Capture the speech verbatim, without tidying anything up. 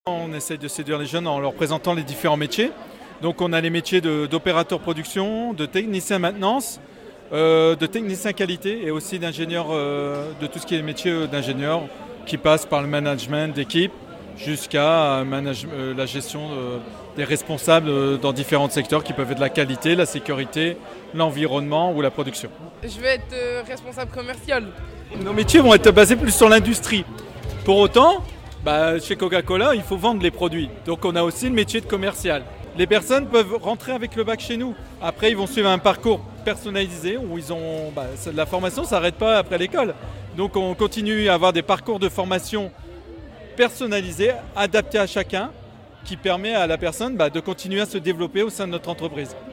On essaye de séduire les jeunes en leur présentant les différents métiers. Donc on a les métiers de, d'opérateur production, de technicien maintenance, euh, de technicien qualité et aussi d'ingénieur, euh, de tout ce qui est les métiers d'ingénieur qui passent par le management d'équipe jusqu'à euh, manage, euh, la gestion euh, des responsables euh, dans différents secteurs qui peuvent être la qualité, la sécurité, l'environnement ou la production. Je vais être euh, responsable commercial. Nos métiers vont être basés plus sur l'industrie. Pour autant, bah, chez Coca-Cola, il faut vendre les produits. Donc on a aussi le métier de commercial. Les personnes peuvent rentrer avec le bac chez nous. Après, ils vont suivre un parcours personnalisé où ils ont, bah, la formation ne s'arrête pas après l'école. Donc on continue à avoir des parcours de formation personnalisés, adaptés à chacun, qui permet à la personne bah, de continuer à se développer au sein de notre entreprise.